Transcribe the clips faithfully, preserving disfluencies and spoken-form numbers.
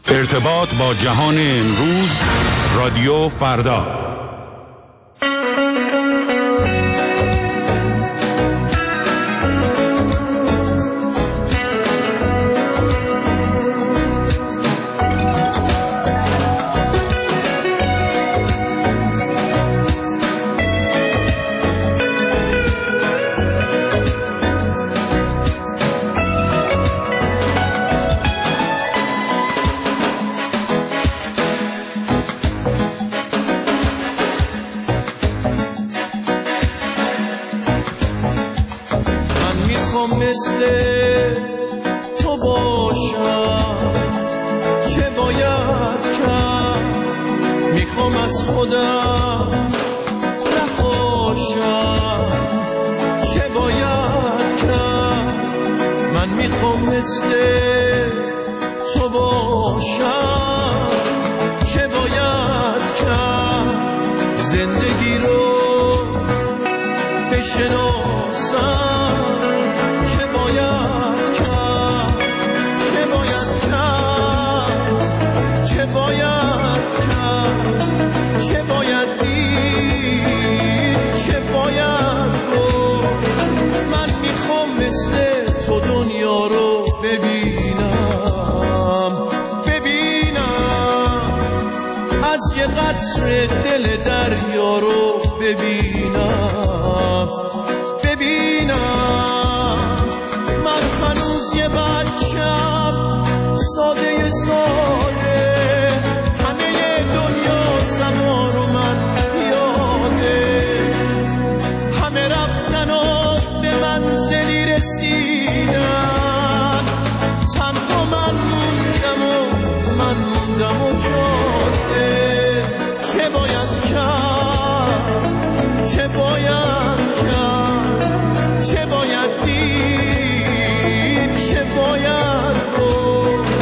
ارتباط با جهان امروز، رادیو فردا. مثل تو باشم، چه باید کرد؟ میخوام از خودم نباشم، چه باید کرد؟ من میخوام مثل تو باشم، چه باید کرد؟ زندگی رو بشناسم، چه باید کرد؟ چه باید کرد؟ چه باید کرد؟ چه باید دید؟ چه باید گفت؟ من میخوام مثل تو دنیا رو ببینم، ببینم از یه قطره دل دریا رو ببینم، ببینم من هنوز یه بچم ساده ساده، همه دنیا زمان رو من یاده، همه رفتن و به منزلی رسیدن، تنها من موندم و من موندم و جاده. چه باید کرد؟ چه باید کرد؟ چه باید دید؟ چه باید گفت؟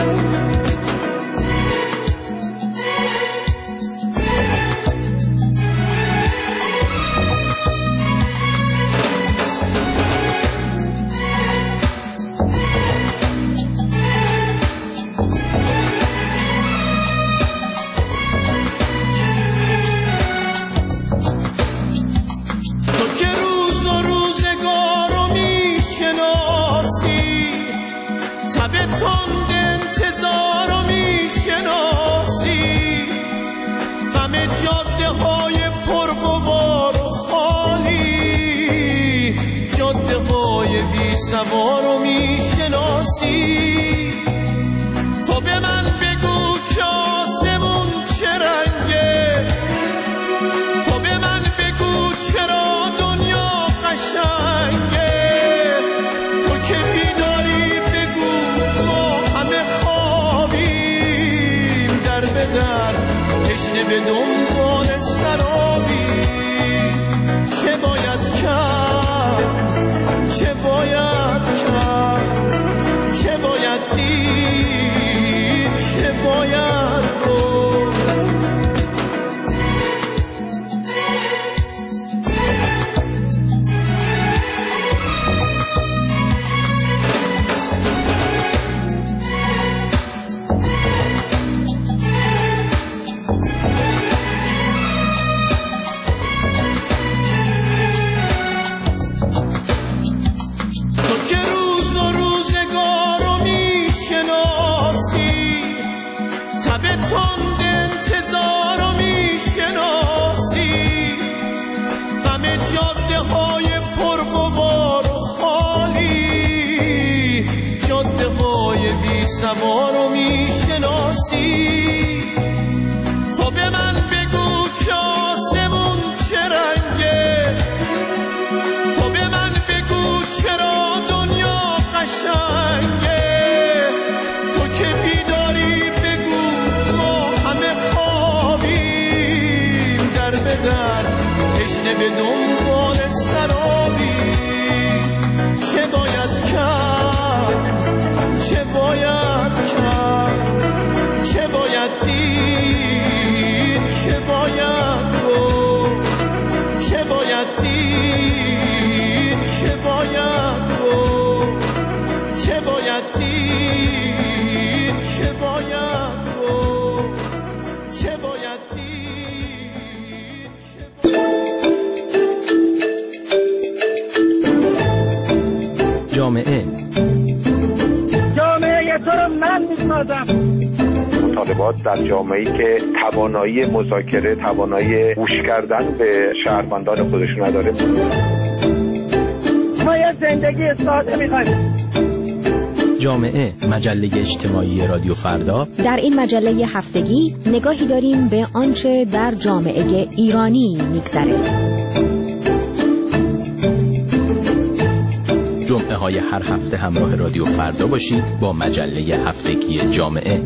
تو که روز و روزگار رو میشناسی، تب تند انتظار رو میشناسی، همه جاده های پرغبار و خالی، جاده های بی سوار رو میشناسی. تو به من بگو که آسمون چه رنگه، تو به من بگو چرا دنیا قشنگه، تو که بیداری بگو ما همه خوابیم، در به در تشنه به دنبال سرابی. چه باید کرد؟ چه باید کرد؟ چه باید دید؟ چه باید گفت؟ تو که روز و روزگار رو میشناسی، تب تند انتظار رو میشناسی، همه جاده های پرغبار و خالی، جاده های بی سوار رو میشناسی. تو به من بگو که آسمون چه رنگه، تو به من بگو چرا دنیا قشنگه، تو که بیداری بگو ما همه خوابیم، در به در تشنه به دنبال سرابی. چه باید کرد؟ چه باید کرد؟ چه باید دید؟ من میشناسم. مطالبات در جامعه‌ای که توانایی مذاکره، توانایی گوش کردن به شهروندان خودشون نداره. ما یه زندگی ساده می‌خوایم. جامعه، مجله اجتماعی رادیو فردا. در این مجله هفتگی نگاهی داریم به آنچه در جامعه ایرانی می‌گذره. جمعه های هر هفته همراه رادیو فردا باشید با مجله هفتگی جامعه.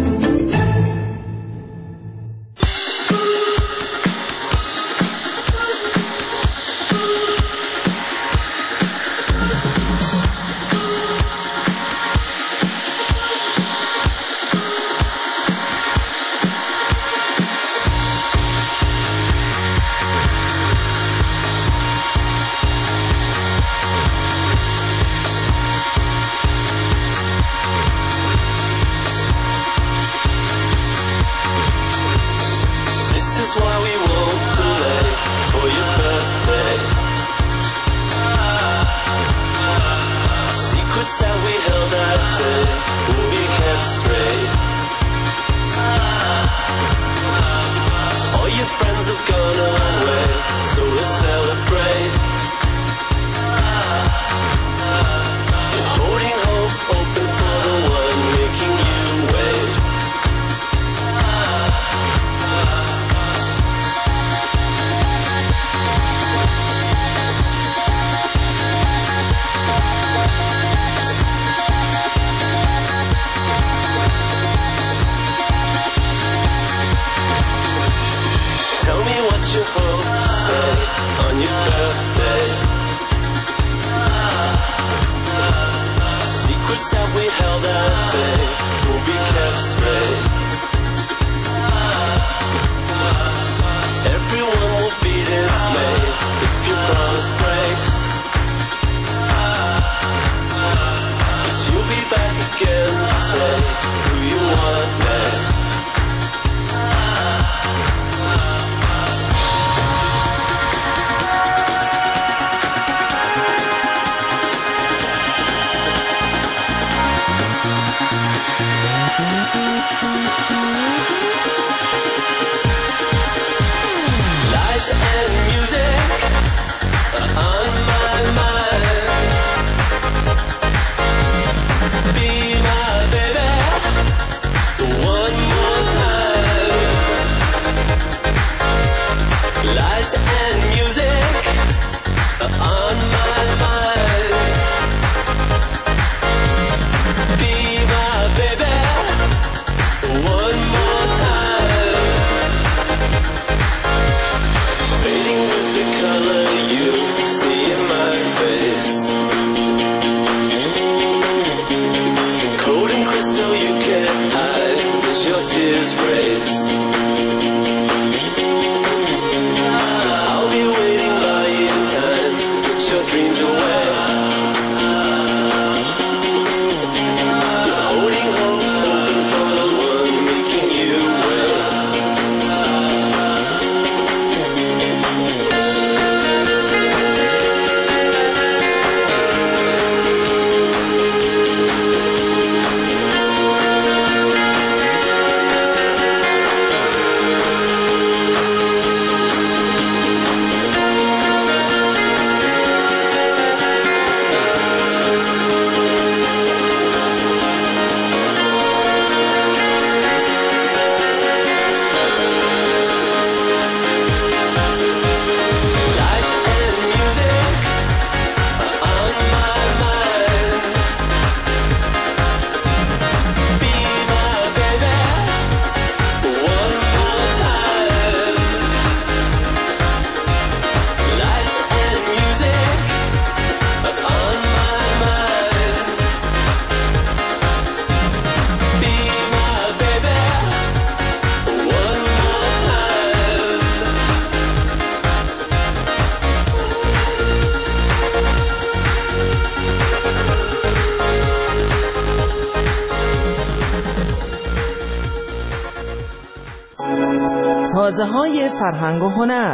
تازه های فرهنگ و هنر.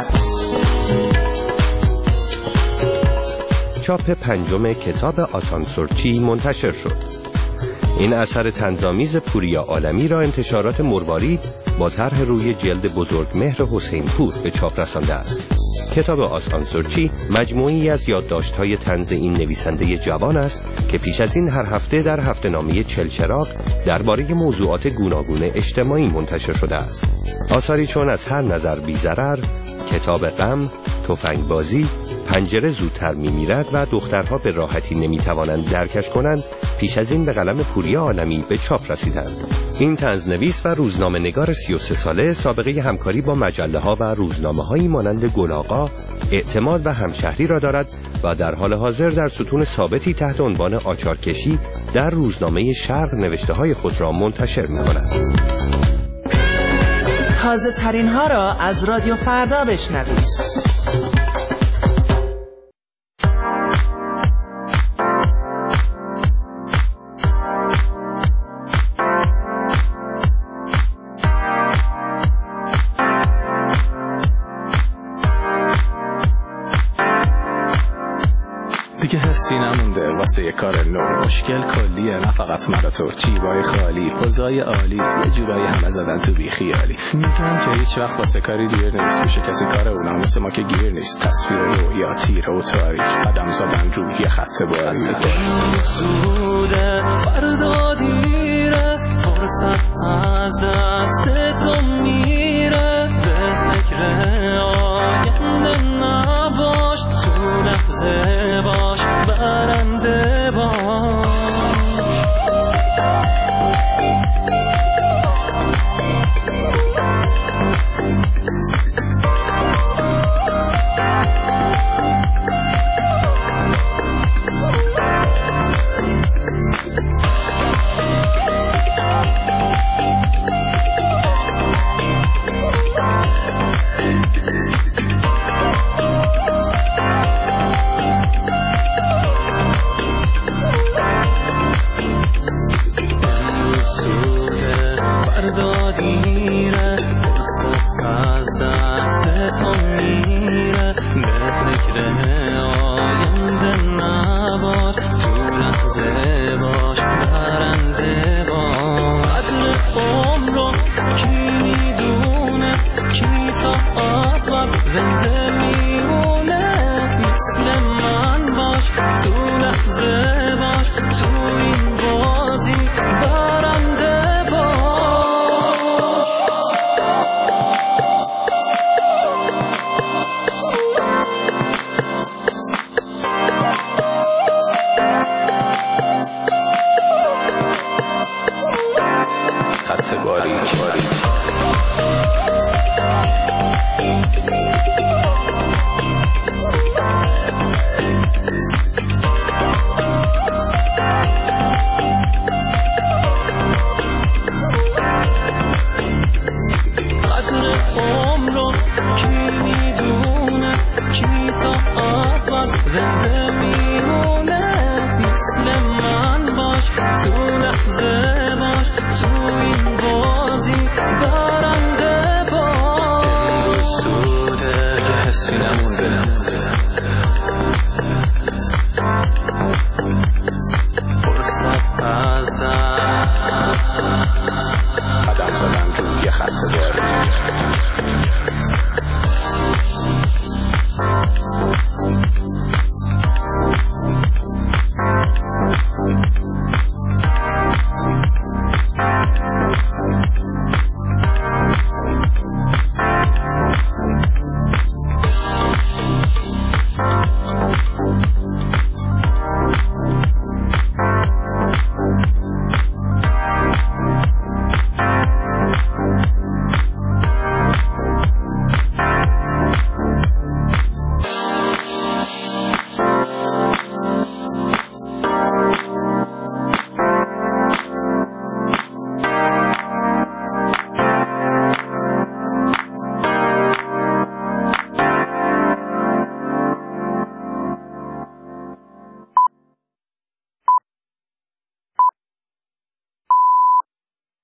چاپ پنجم کتاب آسانسورچی منتشر شد. این اثر طنزآمیز پوریا عالمی را انتشارات مروارید با طرح روی جلد بزرگمهر حسین پور به چاپ رسانده است. کتاب آسانسورچی مجموعی از یادداشت‌های طنز این نویسنده جوان است که پیش از این هر هفته در هفته‌نامه چلچراغ درباره موضوعات گوناگون اجتماعی منتشر شده است. آثاری چون از هر نظر بی‌ضرر، کتاب غم، تفنگبازی، پنجره زودتر می‌میرد و دخترها به راحتی نمی‌توانند درکش کنند پیش از این به قلم پوریا عالمی به چاپ رسیدند. این طنزنویس و روزنامه‌نگار سی و سه ساله سابقه همکاری با مجله‌ها و روزنامه‌هایی مانند گل‌آقا، اعتماد و همشهری را دارد و در حال حاضر در ستون ثابتی تحت عنوان آچارکشی در روزنامه شرق نوشته‌های خود را منتشر می‌کند. تازه ترین ها را از رادیو فردا بشنوید. دیگه حسی نمونده واسه یه کار نو، مشکل کلیه نه فقط مرا تو، جیبای خالی، پوزای عالی، یه جورایی همه زدن تو بی خیالی. میگن که هیچ وقت واسه کاری دیر نیست، میشه کسی کار اونا مثل ما که گیر نیست. تصویر رویا تیره و تاریک، قدم زدن روی یه خط باری. زوده فردا دیره، فرصت از دست تو میره، به فکر آینده نباش، تو لحظه باش برنده باش. زنده میمونه مثل من باش، تو لحظه باش، تو این بازی برنده باش. خط باریک زنده میمونه مثل من باش، تو لحظه باش، تو این بازی برنده باش. سوده که حسی نمونده فرصت از دست قدم زدن روی خط داری.